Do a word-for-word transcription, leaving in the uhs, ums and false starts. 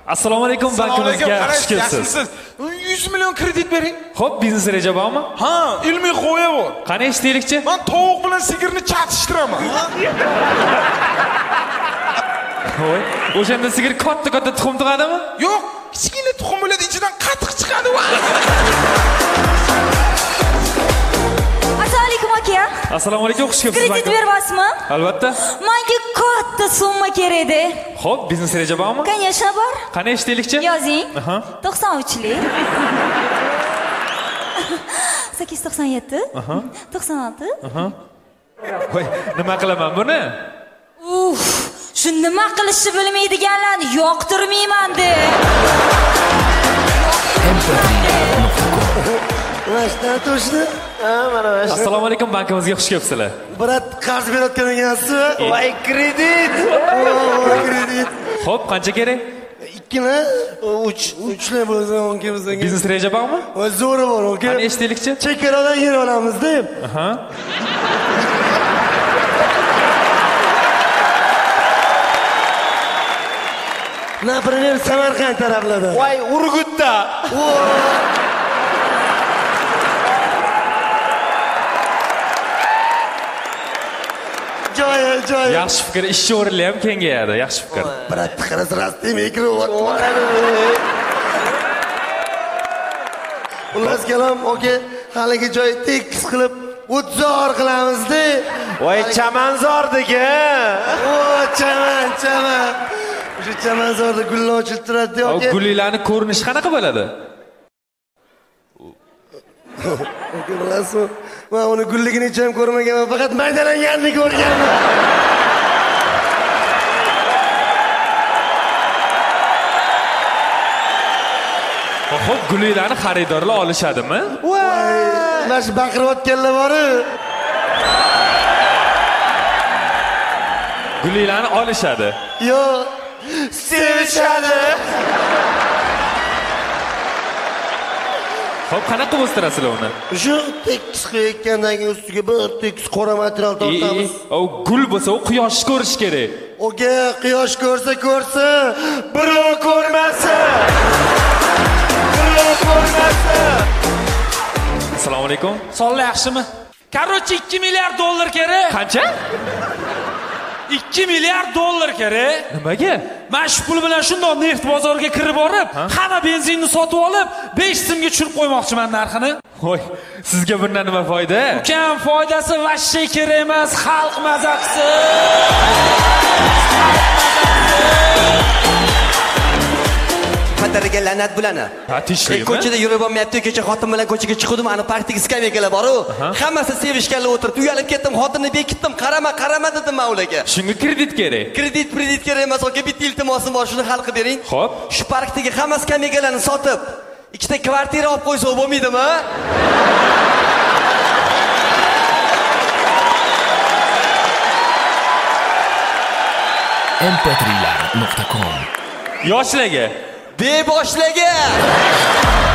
Assalomu alaykum, bankimizga xush kelibsiz. yuz million kredit bering. Xo'p, biznes reja bormi? Ha, ilmiy qo'ya bor. Qani eshitaylikchi? Men tovuq bilan sigirni chatishtiraman. Voy, o'shanda sigir katta-katta tuxum tug'adimi? Yo'q, kichkina tuxum bo'ladi, ichidan qatiq chiqadi. Assalomu alaykum aka. Assalomu alaykum, xush kelibsiz. Kredit beryapsizmi? Albatta. Menga katta summa kerak edi. Xo'p, biznes reja bormi? Конечно bor. Qani eshitaylikchi? Yozing. Aha. to'qson uchlik. sakkiz yuz to'qson yetti. Aha. to'qson olti. Aha. Voy, nima qilaman buni? Uf, shu nima qilishni bilmaydiganlarni yoqtirmayman-de. Mashina to'shdi. Ha, mana mana. Assalomu alaykum, bankimizga xush kelibsizlar. Brat qarz berayotgan ekansiz. Voy, kredit. Voy, kredit. Xo'p, qancha kerak? Ikkimi? uch, uchlar bo'lsa mumkin bizga. Biznes reja bormi? Voy, zo'ri bor, aka. Qani eshitaylikchi? Chekaradan yer olamiz deb. Aha. Например, Samarqand taraflarda. Voy, Urgutda. Joy, joy. Yaxshi fikr, ish o'rinli ham kengayadi. Yaxshi fikr. Brat, qaras rasti mikro. Xullas kalom, aka, haligi joy tekis qilib o'tzor qilamiz-da. Voy, chamanzordagi. O, chaman, chaman. O'sha chamanzorda gullar ochilib turadi, O, aka. gullarning ko'rinishi qanaqa bo'ladi? Aka, bilasizmi? Men uni gulligini hech ham ko'rmaganman, faqat maydalanganini ko'rganman. Xo'p, gullarni xaridorlar olishadimi? Voy, mana shu baqirayotganlar bor-ku. Gullarni olishadi. Yo'q, sevishadi. Xo'p, qanaqa o'stirasizlar uni? Shu tekis qilayotgandan keyin ustiga bir tekis qora material tortamiz. O gul bo'lsa, u quyoshni ko'rish kerak. Oga, quyosh ko'rsa ko'rsin, birov ko'rmasin. Birov ko'rmasin. Assalomu alaykum. Sonlar yaxshimi? Короче, ikki milliard dollar kerak. Qancha? ikki milliard dollar kerak. Nimaga? Men shu pul bilan shundoq neft bozoriga kirib borib, hamma benzinni sotib olib, besh so'mga tushirib qo'ymoqchiman narxini. Voy, sizga bundan nima foyda? Ukam, foydasi vashshe kerak emas, xalq mazaqsi. Qadariga la'nat bulana. Ha, tishlaymi? Ko'chada yurib olmayapti, kecha xotin bilan ko'chaga chiqdim, ana parkdagi skameykalar bor-ku. Hammasi sevishganlar o'tirib, uyalib ketdim, xotinni bekitdim, qarama, qarama dedim men ularga. Shunga kredit kerak. Kredit, kredit kerak emas, aka, bitta iltimosim bor, shuni hal qilib bering. Xo'p. Shu parkdagi hamma skameykalarni sotib, ikkita kvartira olib qo'ysa bo'lmaydimi? em pe tri lar nuqta com Yoshlarga, Beboshlaga